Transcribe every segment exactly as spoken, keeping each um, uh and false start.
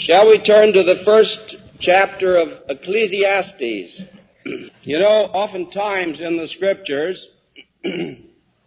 Shall we turn to the first chapter of Ecclesiastes? You know, oftentimes in the Scriptures, the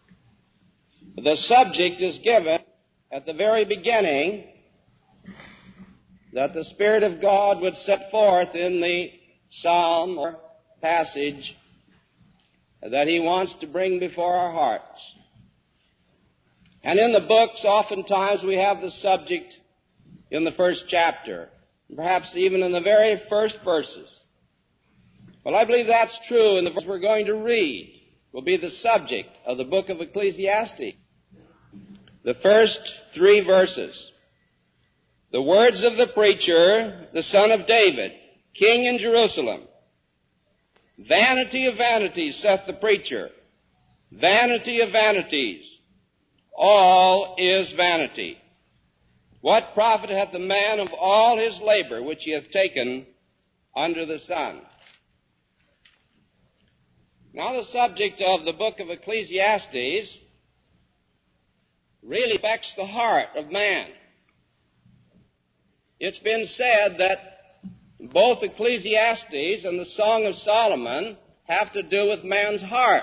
subject is given at the very beginning that the Spirit of God would set forth in the psalm or passage that He wants to bring before our hearts. And in the books, oftentimes we have the subject in the first chapter, perhaps even in the very first verses. Well, I believe that's true, and the verse we're going to read will be the subject of the book of Ecclesiastes. The first three verses. The words of the preacher, the son of David, king in Jerusalem. Vanity of vanities, saith the preacher. Vanity of vanities. All is vanity. What profit hath the man of all his labor which he hath taken under the sun? Now the subject of the book of Ecclesiastes really affects the heart of man. It's been said that both Ecclesiastes and the Song of Solomon have to do with man's heart.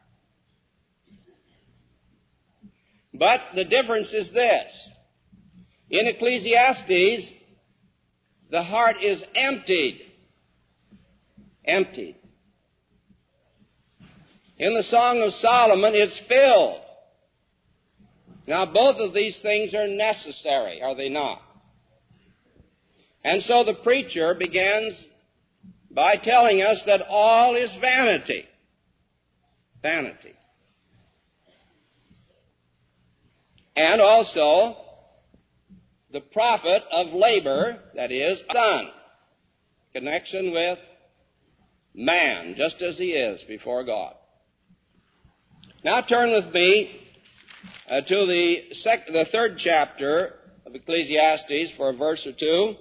But the difference is this. In Ecclesiastes, the heart is emptied. Emptied. In the Song of Solomon, it's filled. Now, both of these things are necessary, are they not? And so the preacher begins by telling us that all is vanity. Vanity. And also the profit of labor, that is, sun, connection with man, just as he is before God. Now turn with me uh, to the, sec- the third chapter of Ecclesiastes for a verse or two.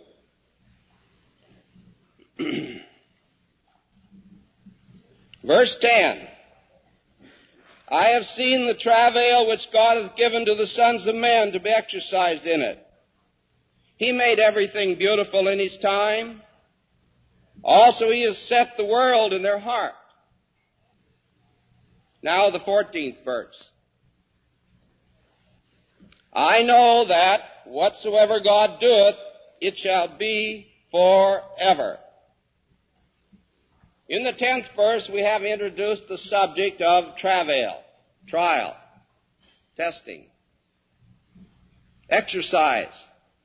Verse ten. I have seen the travail which God hath given to the sons of men to be exercised in it. He made everything beautiful in His time. Also He has set the world in their heart. Now the fourteenth verse. I know that whatsoever God doeth, it shall be forever. In the tenth verse, we have introduced the subject of travail, trial, testing, exercise.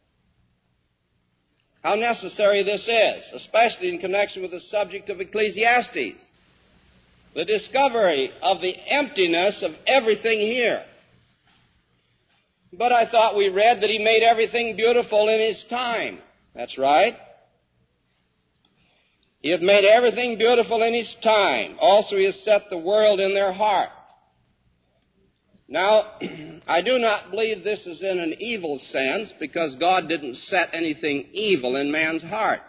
How necessary this is, especially in connection with the subject of Ecclesiastes. The discovery of the emptiness of everything here. But I thought we read that He made everything beautiful in His time. That's right. He hath made everything beautiful in His time. Also He has set the world in their heart. Now, I do not believe this is in an evil sense, because God didn't set anything evil in man's heart.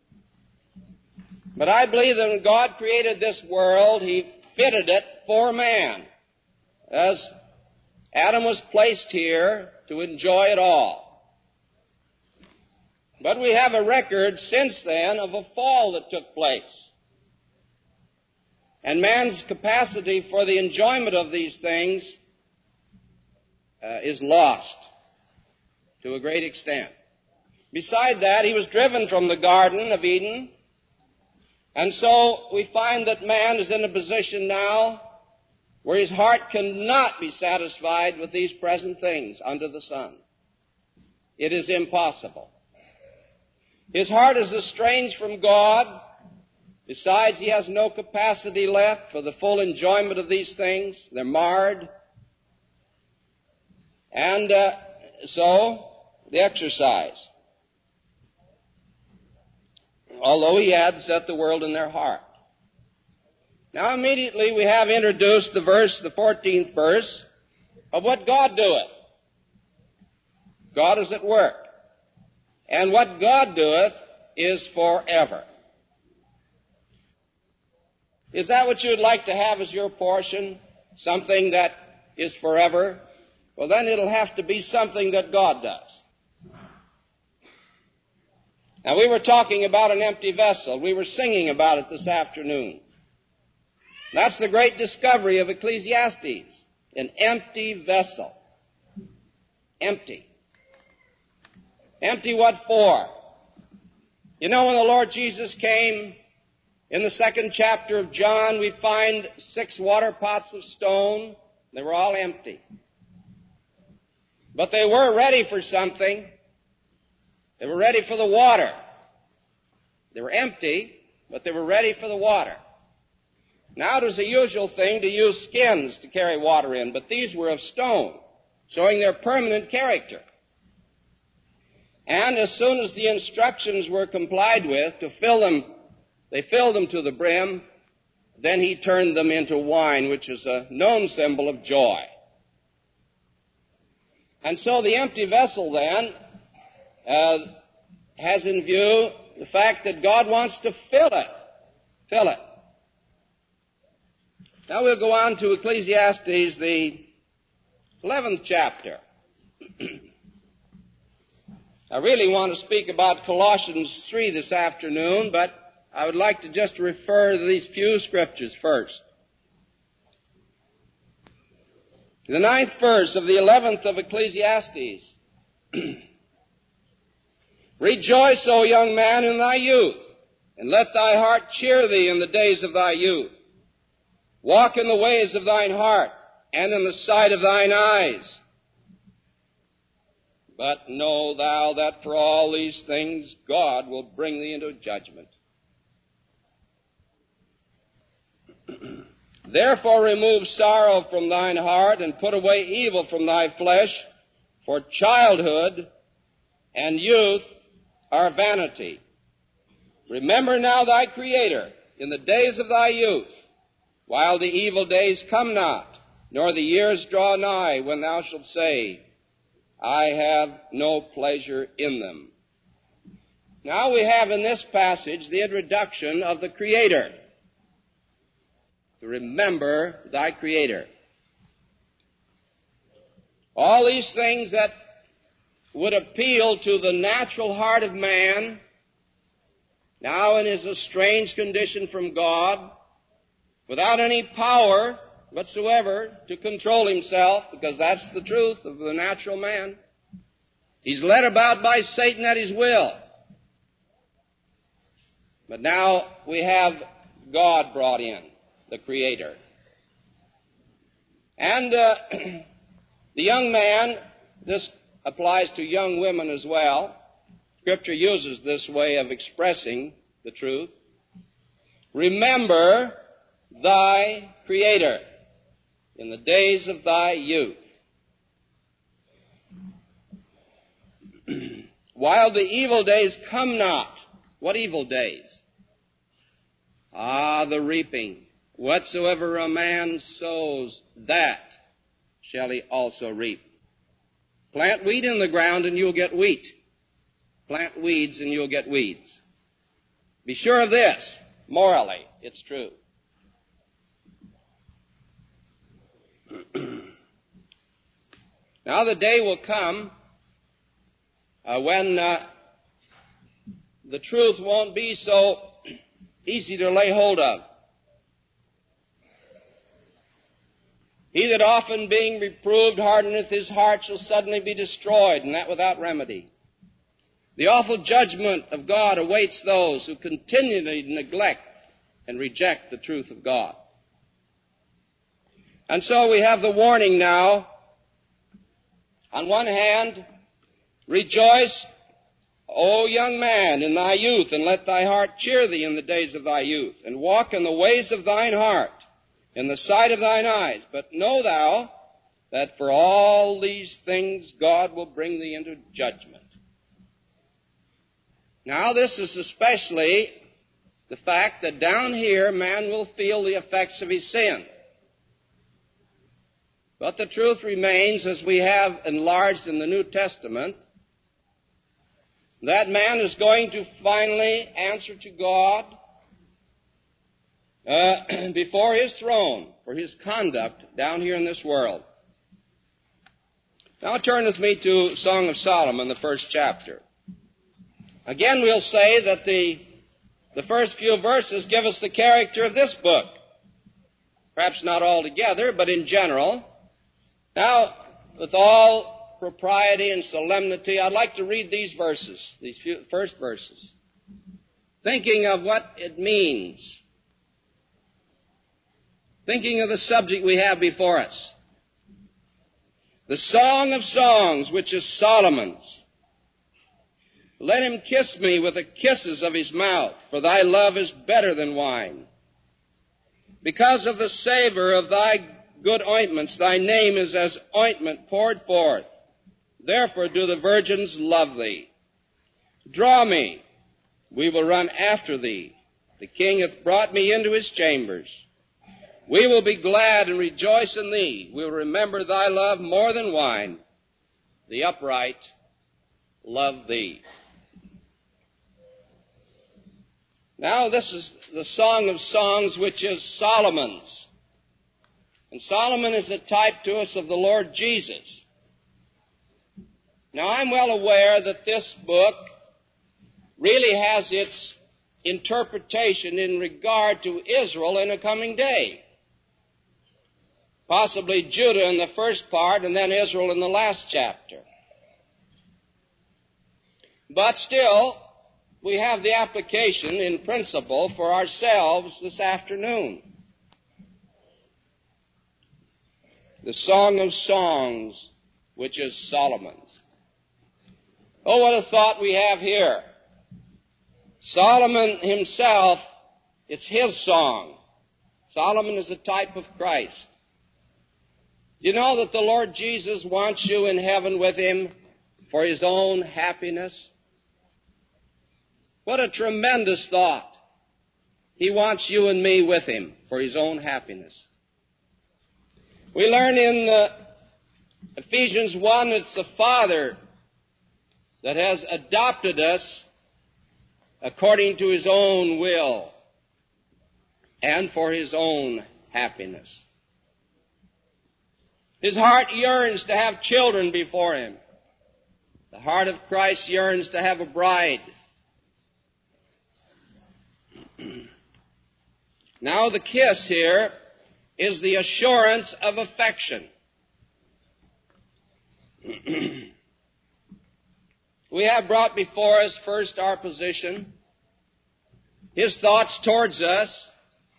But I believe that when God created this world, He fitted it for man, as Adam was placed here to enjoy it all. But we have a record since then of a fall that took place. And man's capacity for the enjoyment of these things uh, is lost to a great extent. Beside that, he was driven from the Garden of Eden. And so we find that man is in a position now where his heart cannot be satisfied with these present things under the sun. It is impossible. His heart is estranged from God. Besides, he has no capacity left for the full enjoyment of these things. They're marred. And uh, so, the exercise. Although He had set the world in their heart. Now immediately we have introduced the verse, the fourteenth verse, of what God doeth. God is at work. And what God doeth is forever. Is that what you would like to have as your portion? Something that is forever? Well, then it'll have to be something that God does. Now, we were talking about an empty vessel. We were singing about it this afternoon. That's the great discovery of Ecclesiastes, an empty vessel. Empty. Empty what for? You know, when the Lord Jesus came, in the second chapter of John, we find six water pots of stone. They were all empty. But they were ready for something. They were ready for the water. They were empty, but they were ready for the water. Now, it was a usual thing to use skins to carry water in, but these were of stone, showing their permanent character. And as soon as the instructions were complied with to fill them, they filled them to the brim, then he turned them into wine, which is a known symbol of joy. And so the empty vessel then uh, has in view the fact that God wants to fill it. Fill it. Now we'll go on to Ecclesiastes, the eleventh chapter. I really want to speak about Colossians three this afternoon, but I would like to just refer to these few scriptures first. The ninth verse of the eleventh of Ecclesiastes. Rejoice, O young man, in thy youth, and let thy heart cheer thee in the days of thy youth. Walk in the ways of thine heart, and in the sight of thine eyes. But know thou that for all these things God will bring thee into judgment. Therefore remove sorrow from thine heart, and put away evil from thy flesh, for childhood and youth are vanity. Remember now thy Creator in the days of thy youth, while the evil days come not, nor the years draw nigh, when thou shalt say, I have no pleasure in them. Now we have in this passage the introduction of the Creator. To remember thy Creator. All these things that would appeal to the natural heart of man, now in his estranged condition from God, without any power whatsoever to control himself, because that's the truth of the natural man. He's led about by Satan at his will. But now we have God brought in, the Creator. And uh, the young man, this applies to young women as well. Scripture uses this way of expressing the truth. Remember thy Creator in the days of thy youth, while the evil days come not. What evil days? Ah, the reaping. Whatsoever a man sows, that shall he also reap. Plant wheat in the ground and you'll get wheat. Plant weeds and you'll get weeds. Be sure of this, morally, it's true. Now the day will come uh, when uh, the truth won't be so easy to lay hold of. He that often being reproved hardeneth his heart shall suddenly be destroyed, and that without remedy. The awful judgment of God awaits those who continually neglect and reject the truth of God. And so we have the warning now. On one hand, rejoice, O young man, in thy youth, and let thy heart cheer thee in the days of thy youth, and walk in the ways of thine heart, in the sight of thine eyes. But know thou that for all these things God will bring thee into judgment. Now this is especially the fact that down here man will feel the effects of his sin. But the truth remains, as we have enlarged in the New Testament, that man is going to finally answer to God uh, before his throne for his conduct down here in this world. Now turn with me to Song of Solomon, the first chapter. Again, we'll say that the, the first few verses give us the character of this book. Perhaps not altogether, but in general. Now, with all propriety and solemnity, I'd like to read these verses, these few, first verses, thinking of what it means, thinking of the subject we have before us. The Song of Songs, which is Solomon's. Let him kiss me with the kisses of his mouth, for thy love is better than wine. Because of the savor of thy good ointments, thy name is as ointment poured forth. Therefore do the virgins love thee. Draw me, we will run after thee. The king hath brought me into his chambers. We will be glad and rejoice in thee. We will remember thy love more than wine. The upright love thee. Now this is the Song of Songs, which is Solomon's. And Solomon is a type to us of the Lord Jesus. Now I'm well aware that this book really has its interpretation in regard to Israel in a coming day. Possibly Judah in the first part and then Israel in the last chapter. But still, we have the application in principle for ourselves this afternoon. The Song of Songs, which is Solomon's. Oh, what a thought we have here. Solomon himself, it's his song. Solomon is a type of Christ. Do you know that the Lord Jesus wants you in heaven with him for his own happiness? What a tremendous thought. He wants you and me with him for his own happiness. We learn in uh, Ephesians one, it's the Father that has adopted us according to his own will and for his own happiness. His heart yearns to have children before him. The heart of Christ yearns to have a bride. Now the kiss here is the assurance of affection. We have brought before us first our position, his thoughts towards us,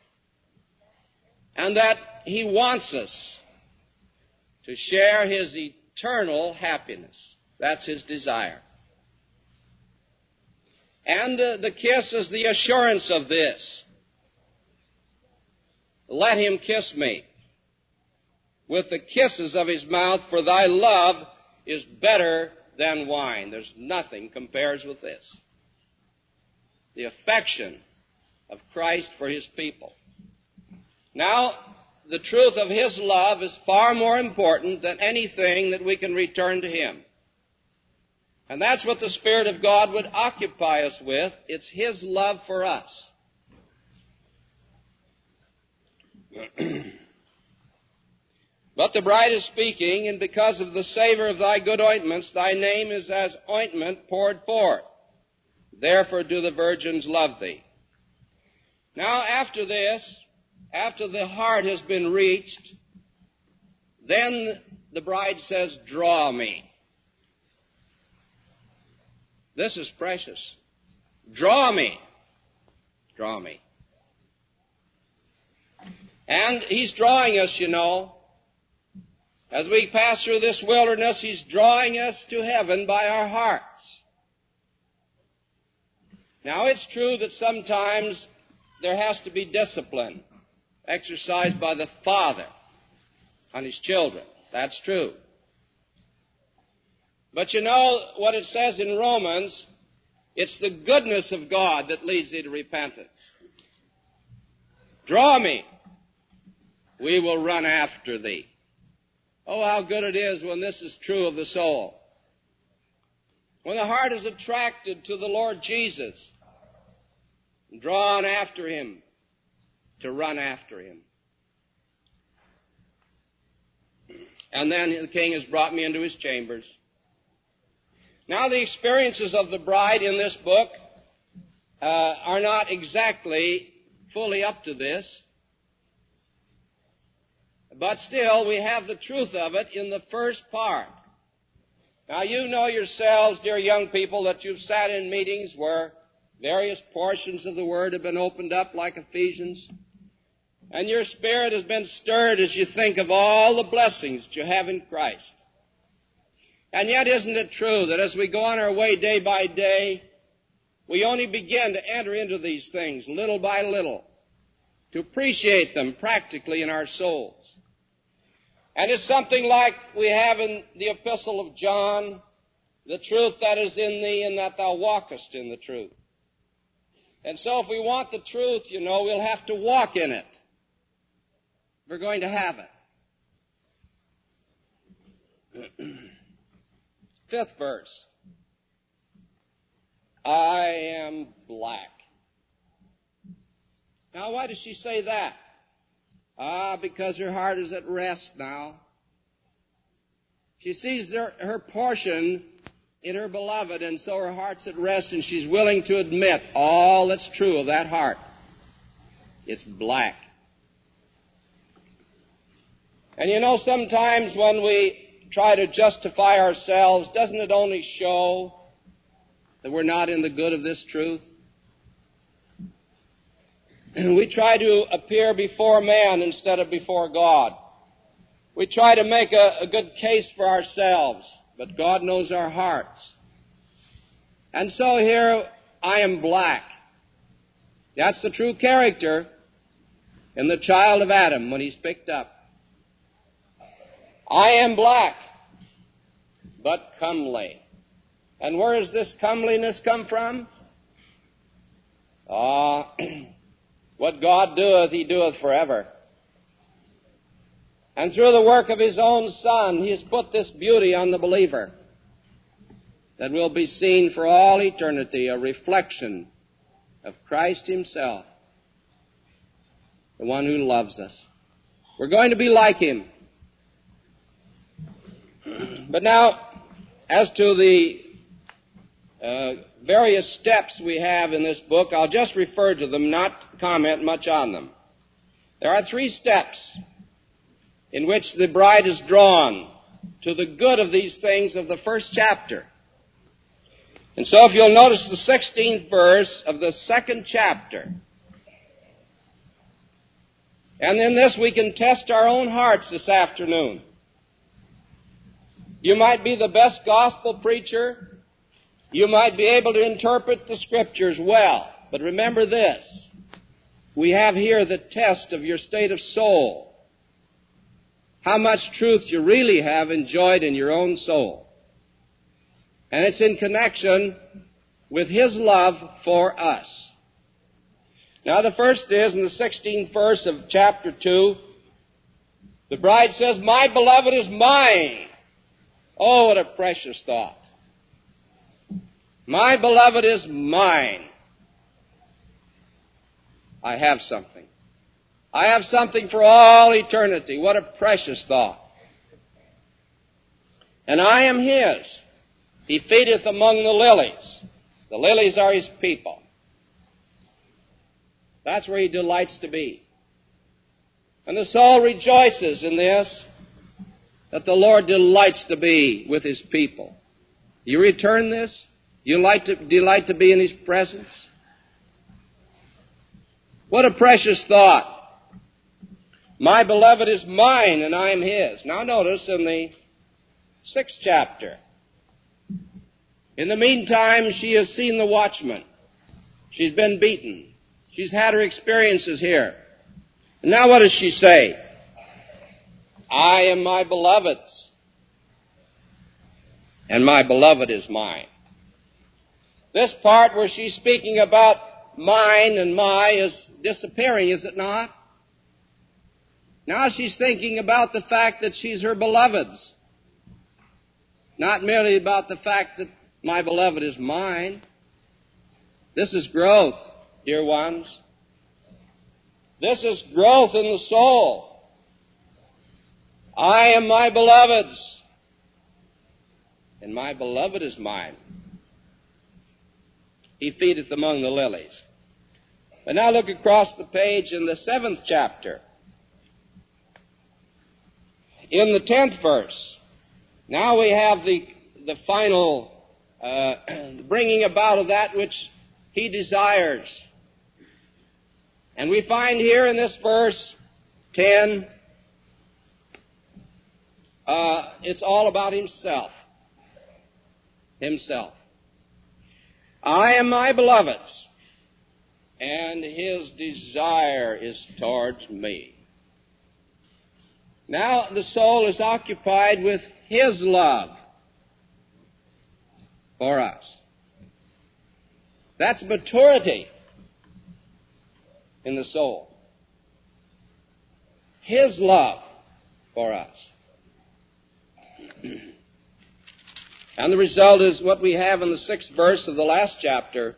and that he wants us to share his eternal happiness. That's his desire. And uh, the kiss is the assurance of this. Let him kiss me with the kisses of his mouth, for thy love is better than wine. There's nothing compares with this. The affection of Christ for his people. Now, the truth of his love is far more important than anything that we can return to him. And that's what the Spirit of God would occupy us with. It's his love for us. But the bride is speaking, and because of the savor of thy good ointments, thy name is as ointment poured forth. Therefore do the virgins love thee. Now after this, after the heart has been reached, then the bride says, draw me. This is precious. Draw me. Draw me. And he's drawing us, you know. As we pass through this wilderness, he's drawing us to heaven by our hearts. Now, it's true that sometimes there has to be discipline exercised by the Father on his children. That's true. But you know what it says in Romans? It's the goodness of God that leads thee to repentance. Draw me. We will run after thee. Oh, how good it is when this is true of the soul. When the heart is attracted to the Lord Jesus, drawn after him, to run after him. And then the king has brought me into his chambers. Now, the experiences of the bride in this book uh, are not exactly fully up to this, but still we have the truth of it in the first part. Now, you know yourselves, dear young people, that you've sat in meetings where various portions of the Word have been opened up like Ephesians, and your spirit has been stirred as you think of all the blessings that you have in Christ. And yet, isn't it true that as we go on our way day by day, we only begin to enter into these things little by little, to appreciate them practically in our souls? And it's something like we have in the Epistle of John, the truth that is in thee, and that thou walkest in the truth. And so if we want the truth, you know, we'll have to walk in it. We're going to have it. Fifth verse. I am black. Now, why does she say that? Ah, because her heart is at rest now. She sees her, her portion in her beloved, and so her heart's at rest, and she's willing to admit all that's true of that heart. It's black. And you know, sometimes when we try to justify ourselves, doesn't it only show that we're not in the good of this truth? And we try to appear before man instead of before God. We try to make a, a good case for ourselves, but God knows our hearts. And so here, I am black. That's the true character in the child of Adam when he's picked up. I am black, but comely. And where does this comeliness come from? Ah, what God doeth, he doeth forever. And through the work of his own Son, he has put this beauty on the believer that will be seen for all eternity, a reflection of Christ himself, the one who loves us. We're going to be like him. But now, as to the uh, various steps we have in this book, I'll just refer to them, not comment much on them. There are three steps in which the bride is drawn to the good of these things of the first chapter. And so if you'll notice the sixteenth verse of the second chapter, and in this we can test our own hearts this afternoon. You might be the best gospel preacher. You might be able to interpret the Scriptures well. But remember this. We have here the test of your state of soul. How much truth you really have enjoyed in your own soul. And it's in connection with his love for us. Now the first is in the sixteenth verse of chapter two. The bride says, my beloved is mine. Oh, what a precious thought. My beloved is mine. I have something. I have something for all eternity. What a precious thought. And I am his. He feedeth among the lilies. The lilies are his people. That's where he delights to be. And the soul rejoices in this, that the Lord delights to be with his people. You return this? You like to, delight to be in his presence? What a precious thought. My beloved is mine and I am his. Now notice in the sixth chapter. In the meantime, she has seen the watchman. She's been beaten. She's had her experiences here. And now what does she say? I am my beloved's, and my beloved is mine. This part where she's speaking about mine and my is disappearing, is it not? Now she's thinking about the fact that she's her beloved's, not merely about the fact that my beloved is mine. This is growth, dear ones. This is growth in the soul. I am my beloved's. and my beloved is mine. He feedeth among the lilies. And now look across the page in the seventh chapter. In the tenth verse, now we have the, the final uh, bringing about of that which he desires. And we find here in this verse ten, uh, it's all about himself. Himself. I am my beloved's, and his desire is towards me. Now the soul is occupied with his love for us. That's maturity in the soul. His love for us. And the result is what we have in the sixth verse of the last chapter.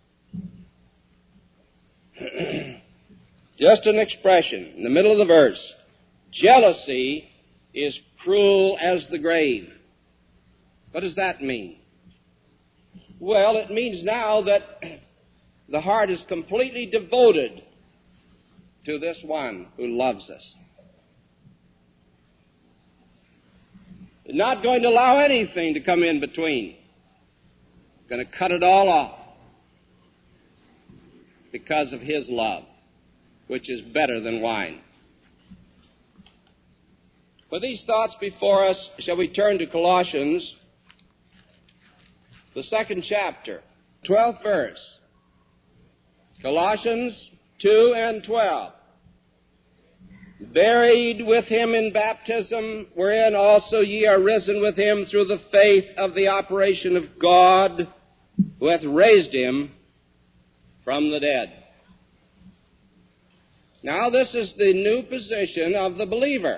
Just an expression in the middle of the verse. Jealousy is cruel as the grave. What does that mean? Well, it means now that the heart is completely devoted to this one who loves us. Not going to allow anything to come in between. Going to cut it all off because of his love, which is better than wine. With these thoughts before us, shall we turn to Colossians, the second chapter, twelfth verse. Colossians two and twelve. Buried with him in baptism, wherein also ye are risen with him through the faith of the operation of God, who hath raised him from the dead. Now this is the new position of the believer.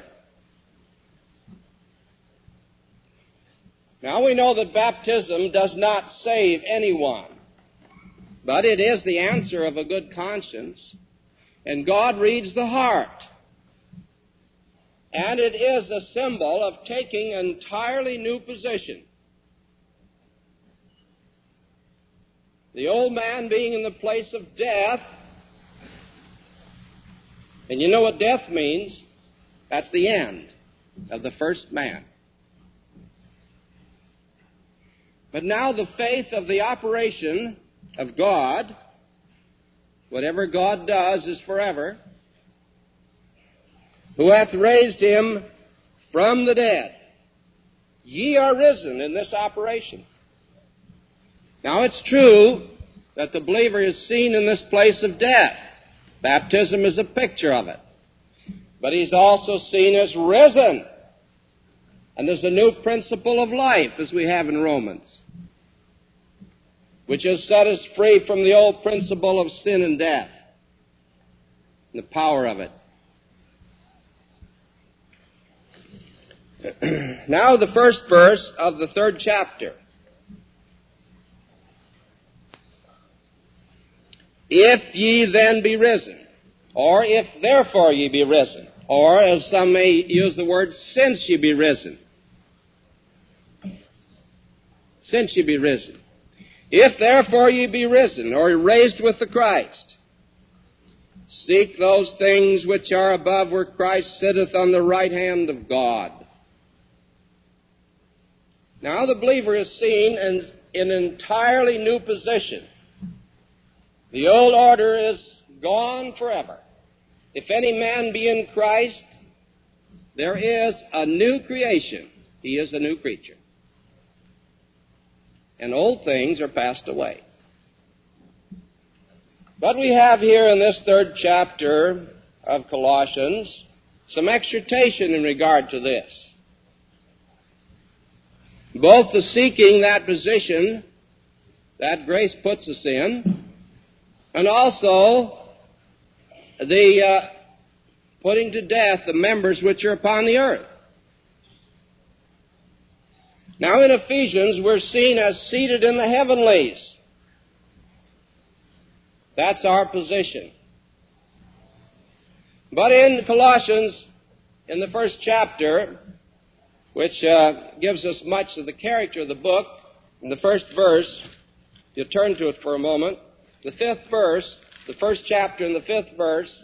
Now we know that baptism does not save anyone, but it is the answer of a good conscience, and God reads the heart. And it is a symbol of taking an entirely new position. The old man being in the place of death, and you know what death means? That's the end of the first man. But now the faith of the operation of God, whatever God does is forever, who hath raised him from the dead. Ye are risen in this operation. Now it's true that the believer is seen in this place of death. Baptism is a picture of it. But he's also seen as risen. And there's a new principle of life, as we have in Romans, which has set us free from the old principle of sin and death, and the power of it. Now the first verse of the third chapter. If ye then be risen, or if therefore ye be risen, or as some may use the word, since ye be risen. Since ye be risen. If therefore ye be risen, or raised with the Christ, seek those things which are above, where Christ sitteth on the right hand of God. Now the believer is seen in, in an entirely new position. The old order is gone forever. If any man be in Christ, there is a new creation. He is a new creature. And old things are passed away. But we have here in this third chapter of Colossians some exhortation in regard to this. Both the seeking that position that grace puts us in, and also the uh, putting to death the members which are upon the earth. Now in Ephesians, we're seen as seated in the heavenlies. That's our position. But in Colossians, in the first chapter, which uh, gives us much of the character of the book. In the first verse, if you turn to it for a moment, the fifth verse, the first chapter in the fifth verse,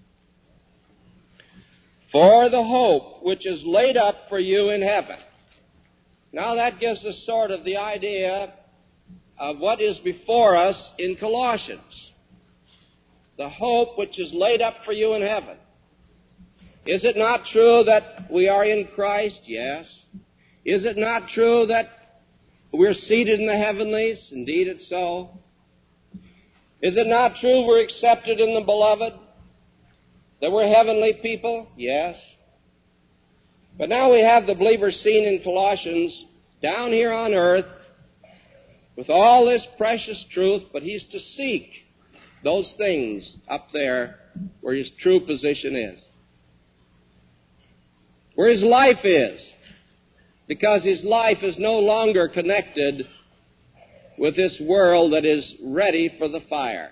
for the hope which is laid up for you in heaven. Now that gives us sort of the idea of what is before us in Colossians. The hope which is laid up for you in heaven. Is it not true that we are in Christ? Yes. Is it not true that we're seated in the heavenlies? Indeed it's so. Is it not true we're accepted in the beloved? That we're heavenly people? Yes. But now we have the believer seen in Colossians down here on earth with all this precious truth, but he's to seek those things up there where his true position is. Where his life is. Because his life is no longer connected with this world that is ready for the fire.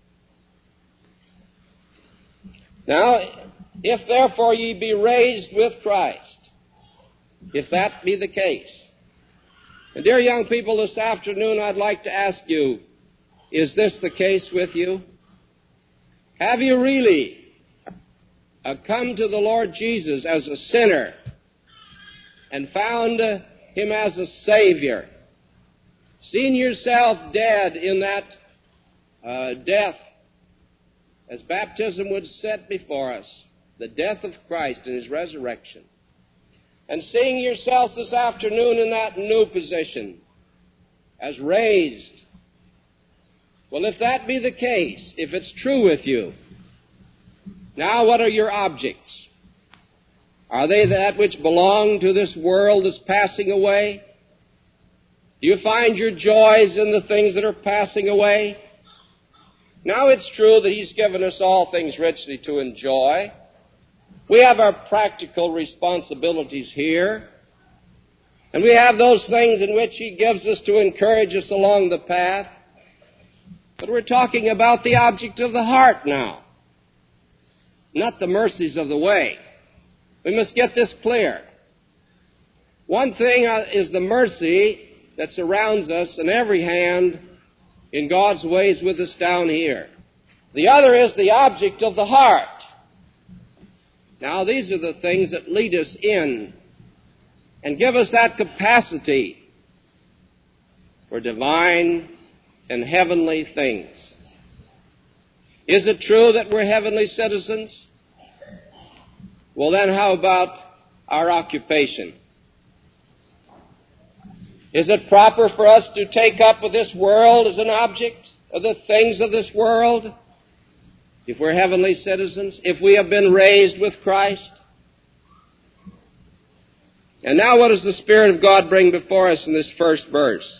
Now, if therefore ye be raised with Christ, if that be the case, and dear young people, this afternoon I'd like to ask you, is this the case with you? Have you really uh, come to the Lord Jesus as a sinner and found uh, Him as a Savior? Seen yourself dead in that uh, death, as baptism would set before us, the death of Christ and His resurrection. And seeing yourself this afternoon in that new position, as raised. Well, if that be the case, if it's true with you, now what are your objects? Are they that which belong to this world that's passing away? Do you find your joys in the things that are passing away? Now it's true that He's given us all things richly to enjoy. We have our practical responsibilities here. And we have those things in which He gives us to encourage us along the path. But we're talking about the object of the heart now, not the mercies of the way. We must get this clear. One thing is the mercy that surrounds us in every hand in God's ways with us down here. The other is the object of the heart. Now, these are the things that lead us in and give us that capacity for divine and heavenly things. Is it true that we're heavenly citizens? Well, then how about our occupation? Is it proper for us to take up with this world as an object of the things of this world? If we're heavenly citizens, if we have been raised with Christ? And now what does the Spirit of God bring before us in this first verse?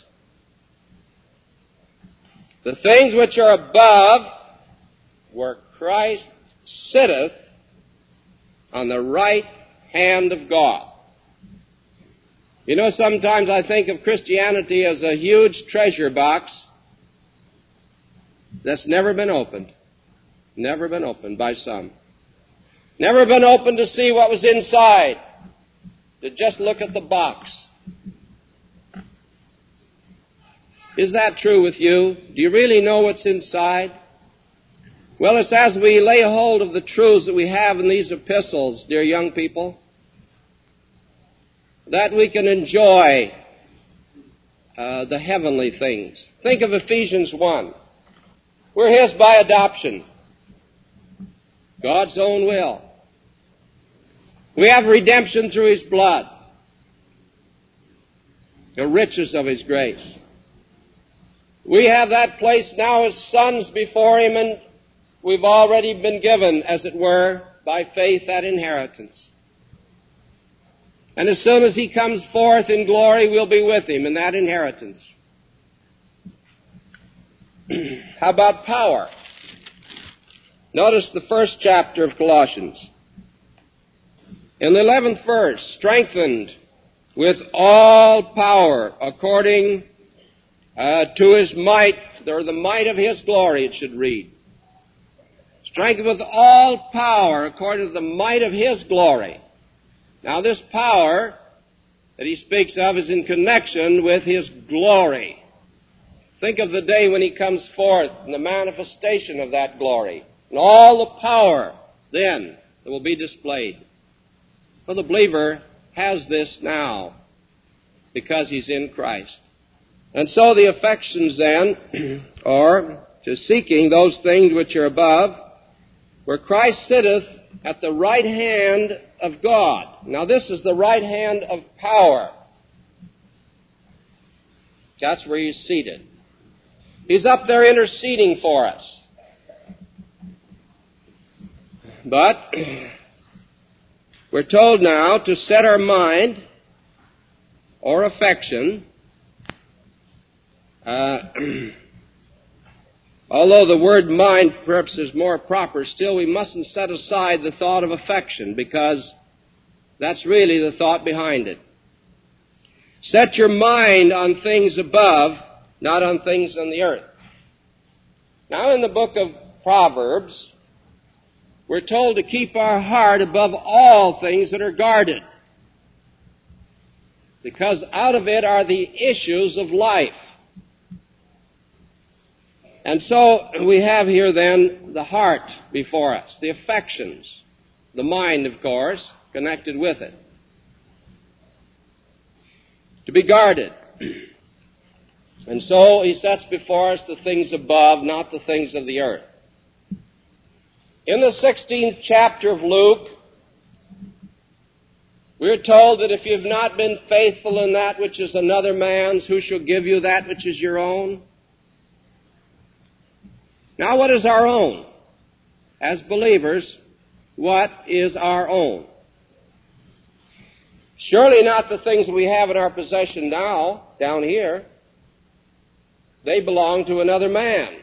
The things which are above, where Christ sitteth on the right hand of God. You know, sometimes I think of Christianity as a huge treasure box that's never been opened. Never been opened by some. Never been opened to see what was inside. To just look at the box. Is that true with you? Do you really know what's inside? Well, it's as we lay hold of the truths that we have in these epistles, dear young people, that we can enjoy uh, the heavenly things. Think of Ephesians one. We're His by adoption. God's own will. We have redemption through His blood. The riches of His grace. We have that place now as sons before Him, and we've already been given, as it were, by faith that inheritance. And as soon as He comes forth in glory, we'll be with Him in that inheritance. How about power? Notice the first chapter of Colossians. In the eleventh verse, strengthened with all power according uh, to His might, or the might of His glory, it should read. Strengthened with all power according to the might of His glory. Now this power that he speaks of is in connection with his glory. Think of the day when he comes forth and the manifestation of that glory and all the power then that will be displayed. Well, the believer has this now because he's in Christ. And so the affections then are to seeking those things which are above, where Christ sitteth at the right hand of God. Now this is the right hand of power. That's where he's seated. He's up there interceding for us. But we're told now to set our mind or affection, uh, although the word mind perhaps is more proper, still we mustn't set aside the thought of affection, because that's really the thought behind it. Set your mind on things above, not on things on the earth. Now in the book of Proverbs, we're told to keep our heart above all things that are guarded, because out of it are the issues of life. And so we have here then the heart before us, the affections, the mind, of course, connected with it, to be guarded. And so he sets before us the things above, not the things of the earth. In the sixteenth chapter of Luke, we're told that if you've not been faithful in that which is another man's, who shall give you that which is your own? Now, what is our own? As believers, what is our own? Surely not the things we have in our possession now, down here. They belong to another man.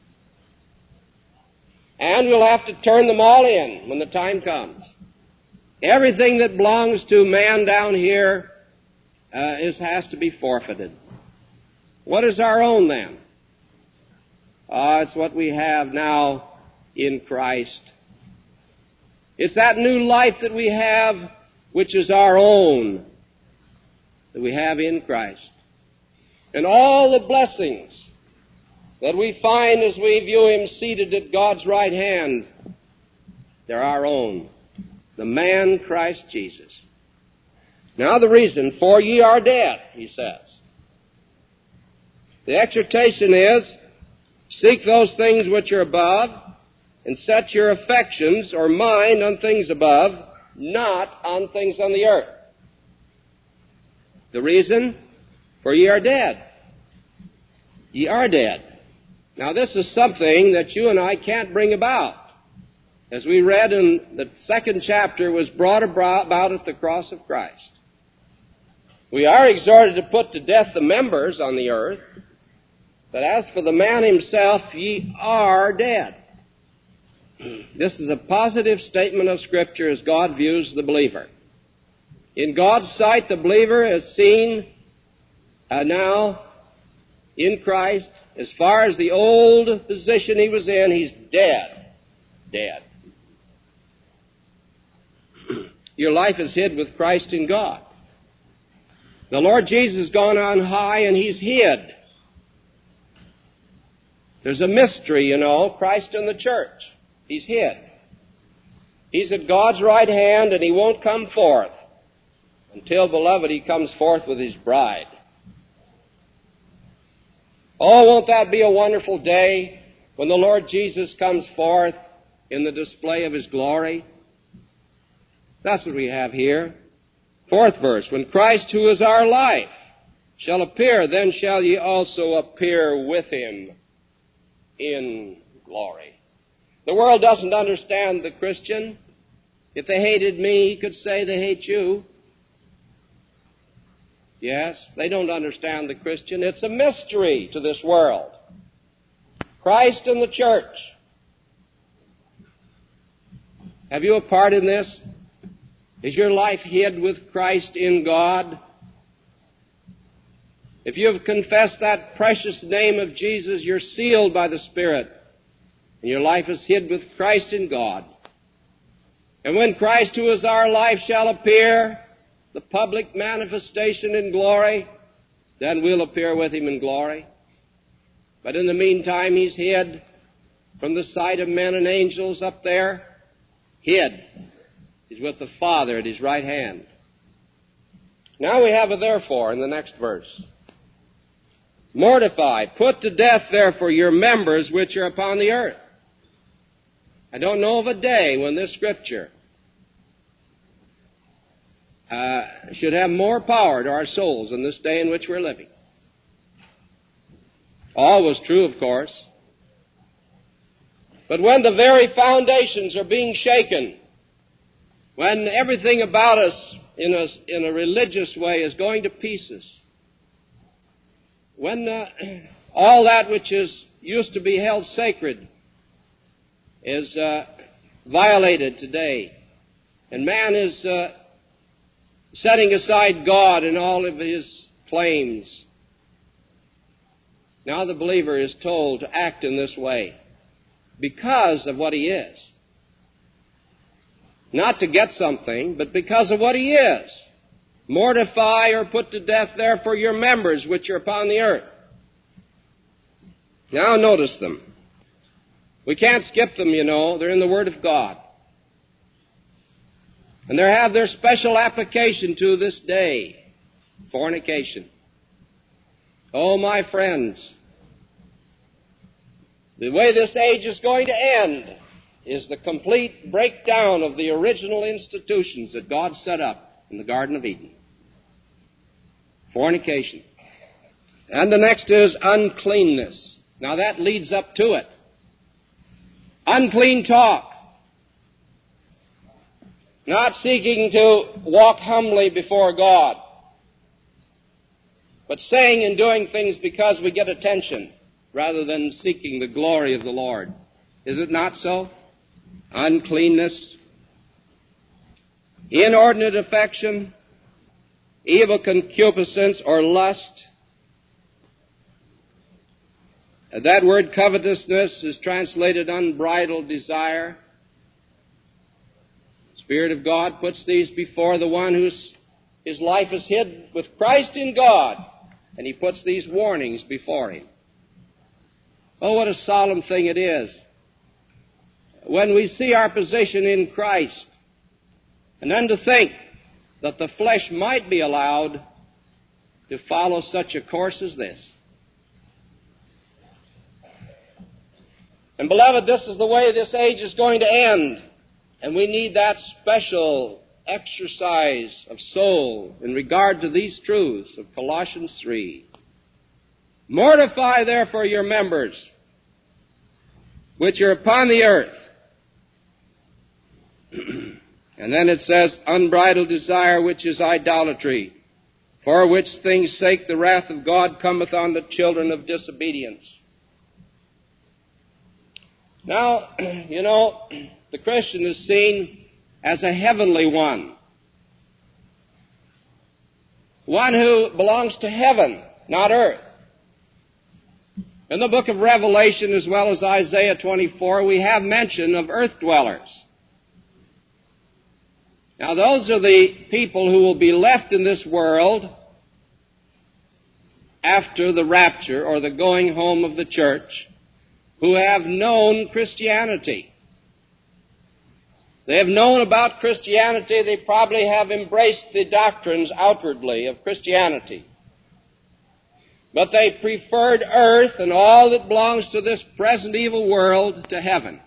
And we'll have to turn them all in when the time comes. Everything that belongs to man down here uh, is, has to be forfeited. What is our own then? Ah, uh, it's what we have now in Christ. It's that new life that we have, which is our own, that we have in Christ. And all the blessings that we find as we view him seated at God's right hand, they're our own. The man Christ Jesus. Now the reason, for ye are dead, he says. The exhortation is, seek those things which are above, and set your affections or mind on things above, not on things on the earth. The reason, for ye are dead. Ye are dead. Now this is something that you and I can't bring about. As we read in the second chapter, was brought about at the cross of Christ. We are exhorted to put to death the members on the earth, but as for the man himself, ye are dead. This is a positive statement of Scripture as God views the believer. In God's sight, the believer is seen uh, now in Christ. As far as the old position he was in, he's dead. Dead. Your life is hid with Christ in God. The Lord Jesus has gone on high and he's hid. There's a mystery, you know, Christ in the church. He's hid. He's at God's right hand and he won't come forth until, beloved, he comes forth with his bride. Oh, won't that be a wonderful day when the Lord Jesus comes forth in the display of his glory? That's what we have here. Fourth verse, when Christ, who is our life, shall appear, then shall ye also appear with him in glory. The world doesn't understand the Christian. If they hated me, he could say they hate you. Yes, they don't understand the Christian. It's a mystery to this world. Christ and the church. Have you a part in this? Is your life hid with Christ in God? If you have confessed that precious name of Jesus, you're sealed by the Spirit, and your life is hid with Christ in God. And when Christ, who is our life, shall appear, the public manifestation in glory, then we'll appear with him in glory. But in the meantime, he's hid from the sight of men and angels up there. Hid. He's with the Father at his right hand. Now we have a therefore in the next verse. Mortify, put to death therefore your members which are upon the earth. I don't know of a day when this scripture uh, should have more power to our souls than this day in which we're living. All was true, of course. But when the very foundations are being shaken, when everything about us in a, in a religious way is going to pieces, when uh, all that which is used to be held sacred is uh, violated today, and man is uh, setting aside God and all of his claims, now the believer is told to act in this way because of what he is. Not to get something, but because of what he is. Mortify or put to death, therefore, your members which are upon the earth. Now notice them. We can't skip them, you know. They're in the Word of God. And they have their special application to this day. Fornication. Oh, my friends, the way this age is going to end is the complete breakdown of the original institutions that God set up in the Garden of Eden. Fornication. And the next is uncleanness. Now that leads up to it. Unclean talk. Not seeking to walk humbly before God, but saying and doing things because we get attention rather than seeking the glory of the Lord. Is it not so? Uncleanness, inordinate affection, evil concupiscence or lust. That word covetousness is translated unbridled desire. The Spirit of God puts these before the one whose his life is hid with Christ in God, and he puts these warnings before him. Oh, what a solemn thing it is when we see our position in Christ, and then to think that the flesh might be allowed to follow such a course as this. And beloved, this is the way this age is going to end, and we need that special exercise of soul in regard to these truths of Colossians three. Mortify therefore your members which are upon the earth. And then it says, unbridled desire, which is idolatry, for which things' sake the wrath of God cometh on the children of disobedience. Now, you know, the Christian is seen as a heavenly one, one who belongs to heaven, not earth. In the book of Revelation, as well as Isaiah twenty-four, we have mention of earth dwellers. Now, those are the people who will be left in this world after the rapture or the going home of the church, who have known Christianity. They have known about Christianity. They probably have embraced the doctrines outwardly of Christianity. But they preferred earth and all that belongs to this present evil world to heaven.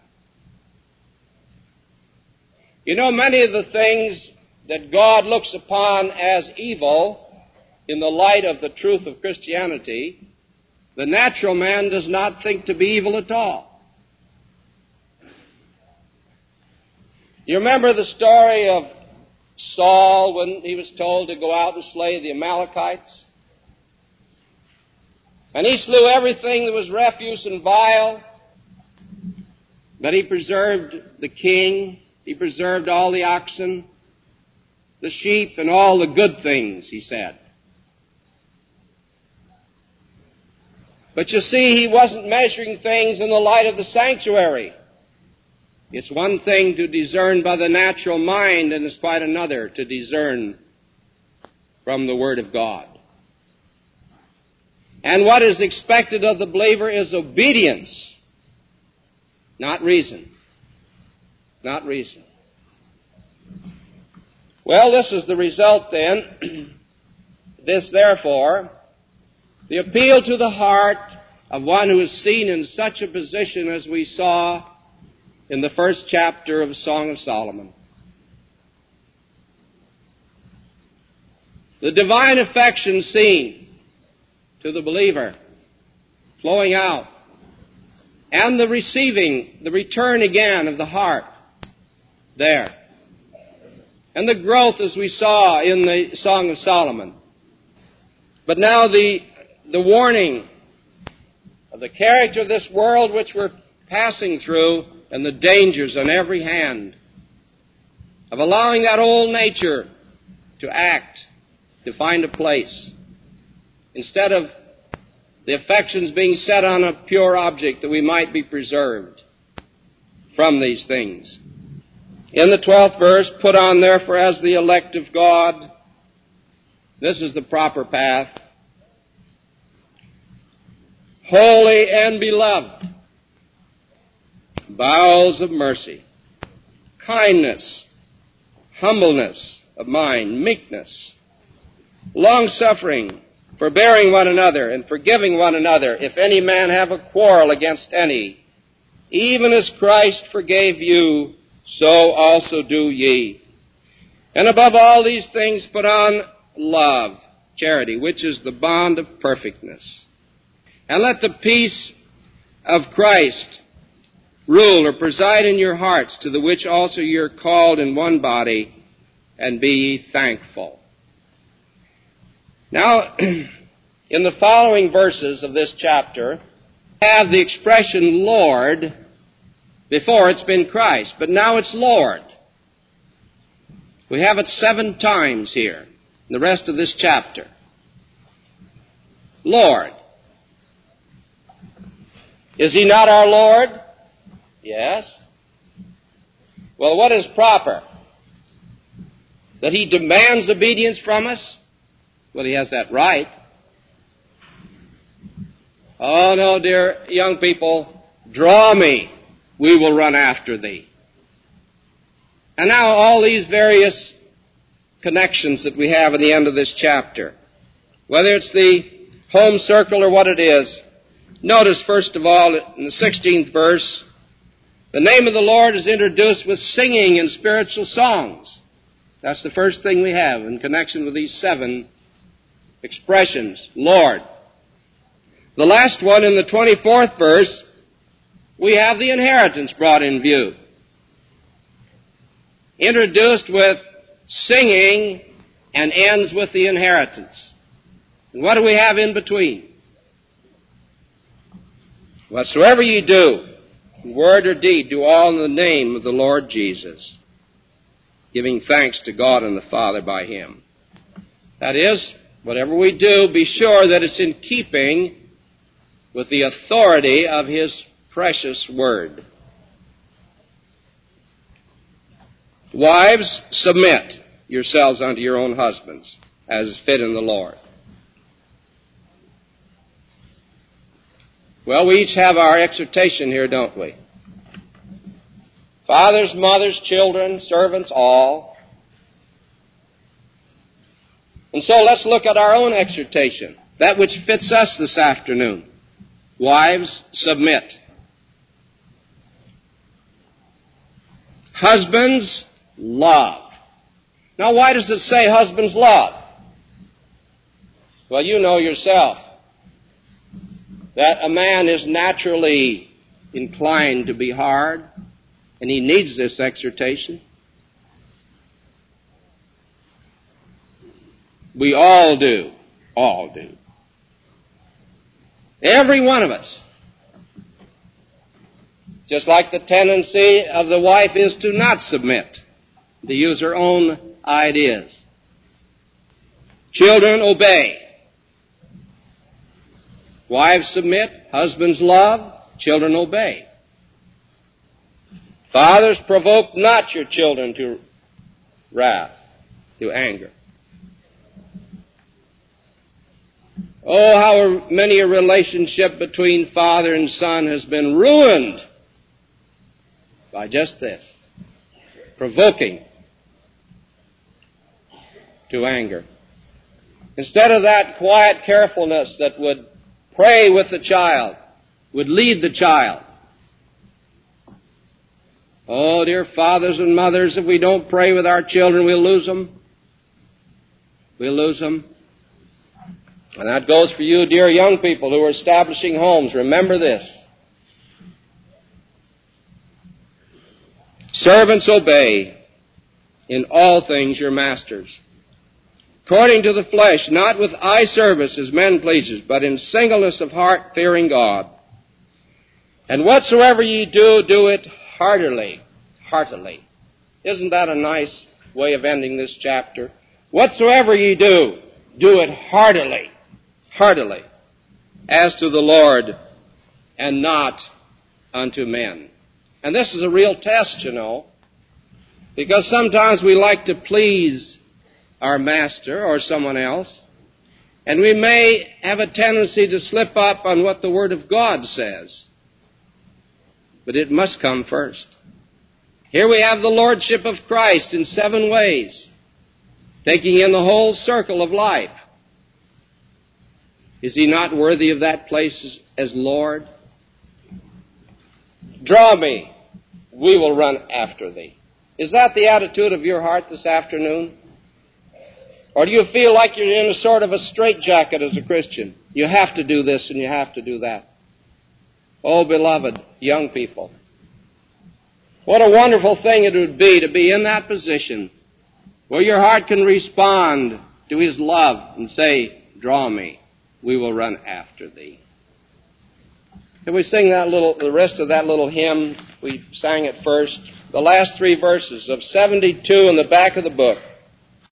You know, many of the things that God looks upon as evil in the light of the truth of Christianity, the natural man does not think to be evil at all. You remember the story of Saul when he was told to go out and slay the Amalekites? And he slew everything that was refuse and vile, but he preserved the king. He preserved all the oxen, the sheep, and all the good things, he said. But you see, he wasn't measuring things in the light of the sanctuary. It's one thing to discern by the natural mind, and it's quite another to discern from the Word of God. And what is expected of the believer is obedience, not reason. Not reason. Well, this is the result then. This, therefore, the appeal to the heart of one who is seen in such a position as we saw in the first chapter of Song of Solomon. The divine affection seen to the believer flowing out, and the receiving, the return again of the heart there. And the growth as we saw in the Song of Solomon. But now the, the warning of the character of this world which we're passing through and the dangers on every hand of allowing that old nature to act, to find a place, instead of the affections being set on a pure object that we might be preserved from these things. In the twelfth verse, put on therefore as the elect of God. This is the proper path. Holy and beloved, bowels of mercy, kindness, humbleness of mind, meekness, long-suffering, forbearing one another, and forgiving one another, if any man have a quarrel against any, even as Christ forgave you, so also do ye. And above all these things put on love, charity, which is the bond of perfectness. And let the peace of Christ rule or preside in your hearts, to the which also ye are called in one body, and be ye thankful. Now, in the following verses of this chapter, we have the expression Lord. Before it's been Christ, but now it's Lord. We have it seven times here in the rest of this chapter. Lord. Is He not our Lord? Yes. Well, what is proper? That He demands obedience from us? Well, He has that right. Oh, no, dear young people, draw me. We will run after thee. And now all these various connections that we have at the end of this chapter, whether it's the home circle or what it is, notice first of all in the sixteenth verse, the name of the Lord is introduced with singing and spiritual songs. That's the first thing we have in connection with these seven expressions, Lord. The last one in the twenty-fourth verse, we have the inheritance brought in view. Introduced with singing and ends with the inheritance. And what do we have in between? Whatsoever ye do, in word or deed, do all in the name of the Lord Jesus, giving thanks to God and the Father by Him. That is, whatever we do, be sure that it's in keeping with the authority of His precious word. Wives, submit yourselves unto your own husbands, as is fit in the Lord. Well, we each have our exhortation here, don't we? Fathers, mothers, children, servants, all. And so let's look at our own exhortation, that which fits us this afternoon. Wives, submit. Husbands, love. Now, why does it say husbands, love? Well, you know yourself that a man is naturally inclined to be hard, and he needs this exhortation. We all do. All do. Every one of us. Just like the tendency of the wife is to not submit, to use her own ideas. Children, obey. Wives, submit. Husbands, love. Children, obey. Fathers, provoke not your children to wrath, to anger. Oh, how many a relationship between father and son has been ruined by just this, provoking to anger. Instead of that quiet carefulness that would pray with the child, would lead the child. Oh, dear fathers and mothers, if we don't pray with our children, we'll lose them. We'll lose them. And that goes for you, dear young people who are establishing homes. Remember this. Servants, obey in all things your masters, according to the flesh, not with eye service as men pleasers, but in singleness of heart, fearing God. And whatsoever ye do, do it heartily. Heartily. Isn't that a nice way of ending this chapter? Whatsoever ye do, do it heartily. Heartily. As to the Lord, and not unto men. And this is a real test, you know, because sometimes we like to please our master or someone else, and we may have a tendency to slip up on what the Word of God says. But it must come first. Here we have the Lordship of Christ in seven ways, taking in the whole circle of life. Is He not worthy of that place as, as Lord? Draw me, we will run after thee. Is that the attitude of your heart this afternoon? Or do you feel like you're in a sort of a straitjacket as a Christian? You have to do this and you have to do that. Oh, beloved young people, what a wonderful thing it would be to be in that position where your heart can respond to His love and say, draw me, we will run after thee. Can we sing that little, the rest of that little hymn? We sang it first. The last three verses of seventy-two in the back of the book.